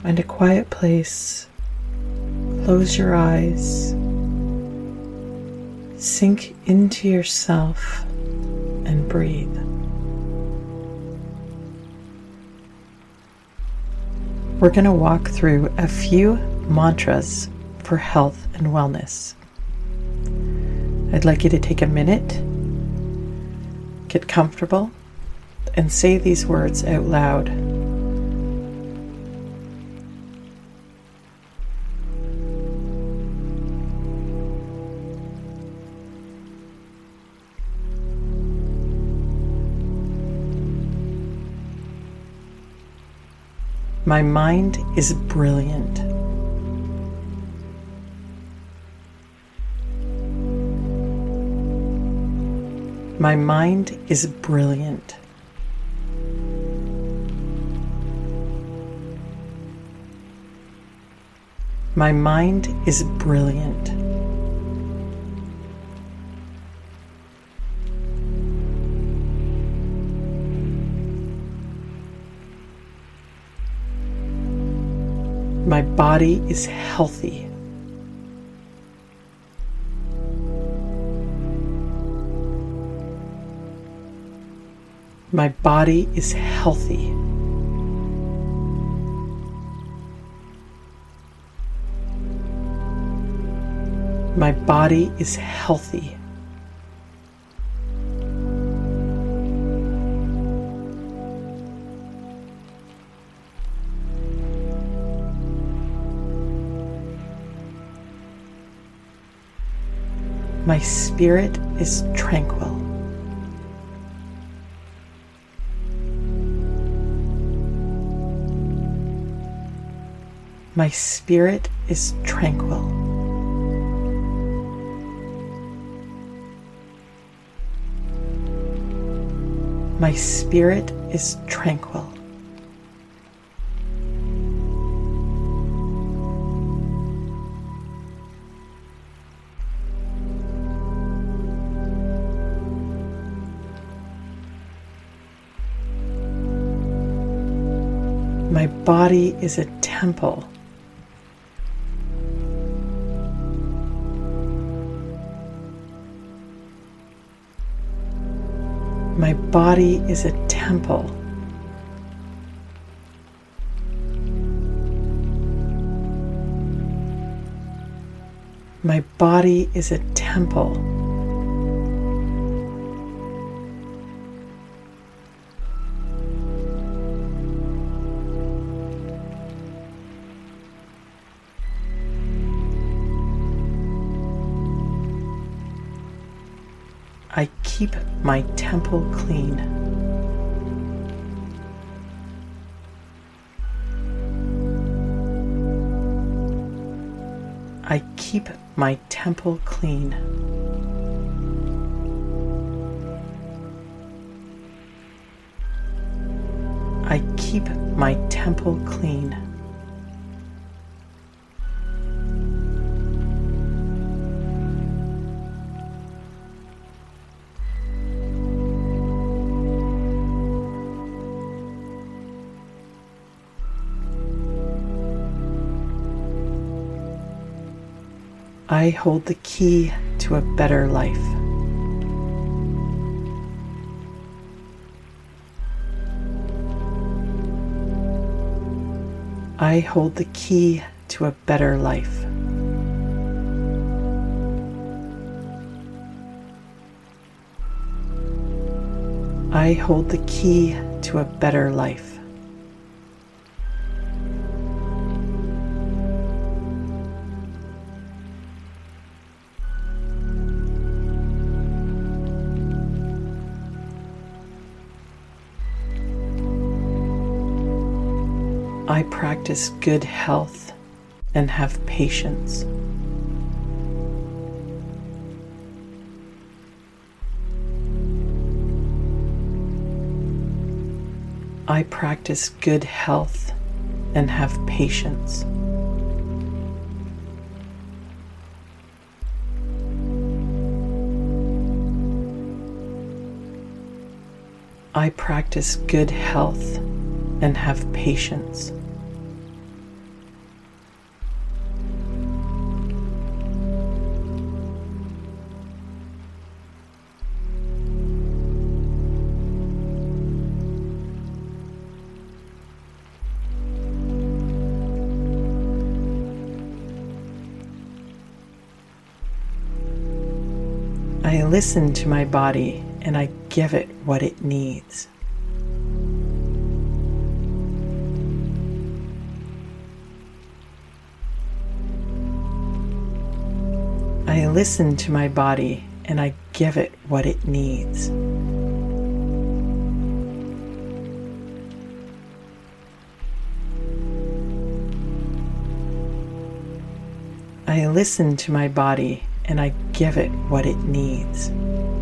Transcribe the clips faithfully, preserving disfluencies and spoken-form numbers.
Find a quiet place, close your eyes, sink into yourself and breathe. We're going to walk through a few mantras for health and wellness. I'd like you to take a minute, get comfortable, and say these words out loud. My mind is brilliant. My mind is brilliant. My mind is brilliant. My body is healthy. My body is healthy. My body is healthy. My spirit is tranquil. My spirit is tranquil. My spirit is tranquil. My body is a temple. My body is a temple. My body is a temple. I keep my temple clean. I keep my temple clean. I keep my temple clean. I hold the key to a better life. I hold the key to a better life. I hold the key to a better life. I practice good health and have patience. I practice good health and have patience. I practice good health and have patience. listen to my body and I give it what it needs. I listen to my body and I give it what it needs. I listen to my body and I give it what it needs.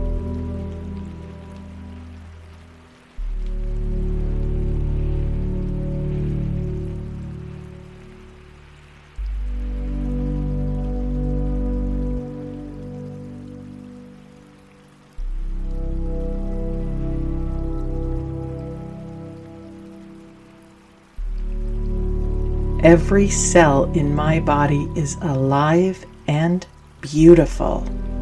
Every cell in my body is alive and beautiful.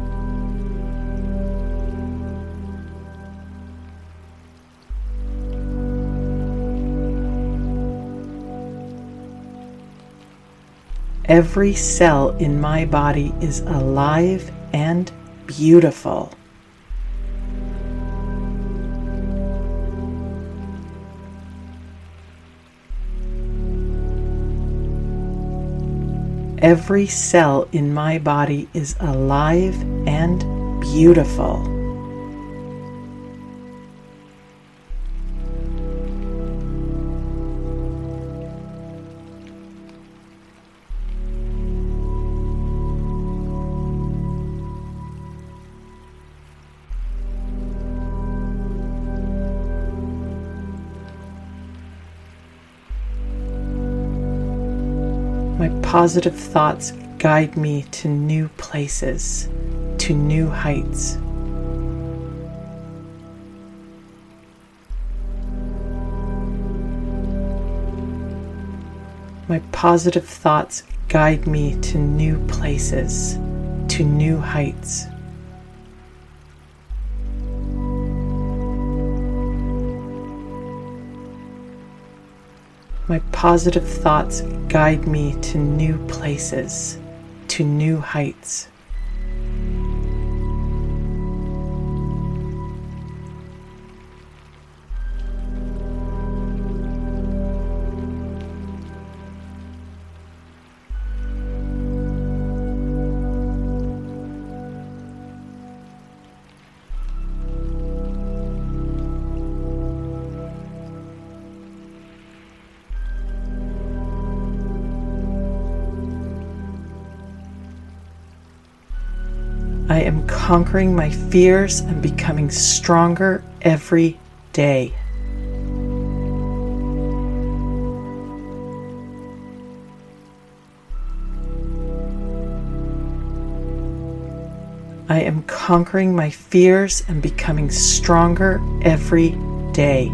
Every cell in my body is alive and beautiful. Every cell in my body is alive and beautiful. My positive thoughts guide me to new places, to new heights. My positive thoughts guide me to new places, to new heights. My positive thoughts guide me to new places, to new heights. I am conquering my fears and becoming stronger every day. I am conquering my fears and becoming stronger every day.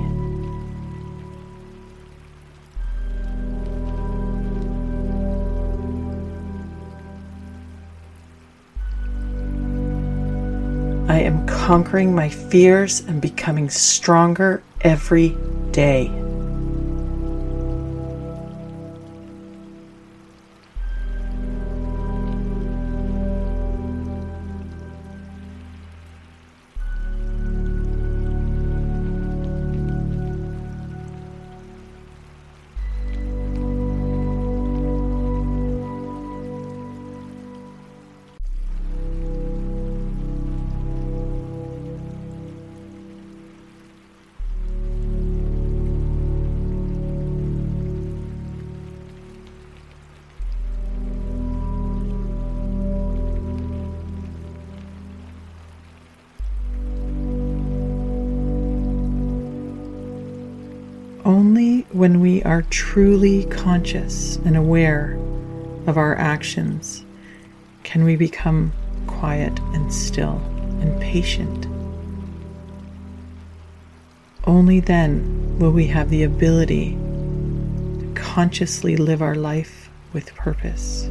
I am conquering my fears and becoming stronger every day. Only when we are truly conscious and aware of our actions can we become quiet and still and patient. Only then will we have the ability to consciously live our life with purpose.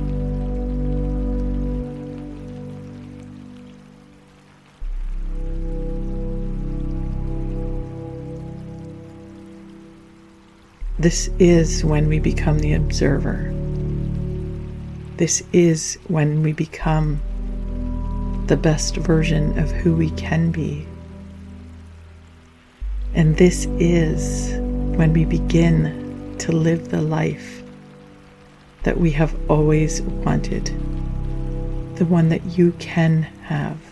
This is when we become the observer. This is when we become the best version of who we can be. And this is when we begin to live the life that we have always wanted, the one that you can have.